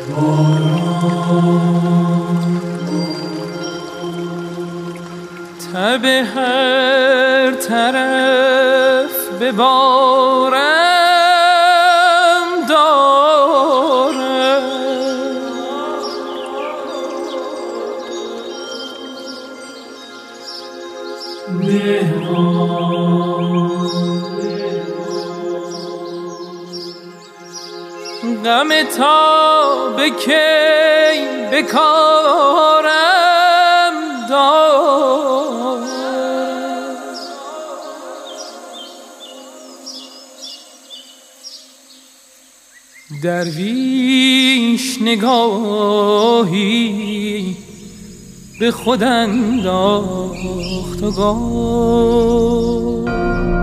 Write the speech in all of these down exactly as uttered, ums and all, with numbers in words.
تب هر طرف ببارم دارم، غم تا به کی بکارم دارم. درویش نگاهی به خود انداخت و گفت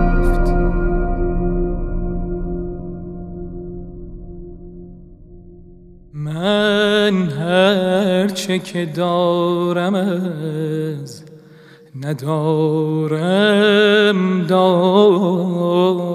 من هرچه که دارم از ندارم دارم.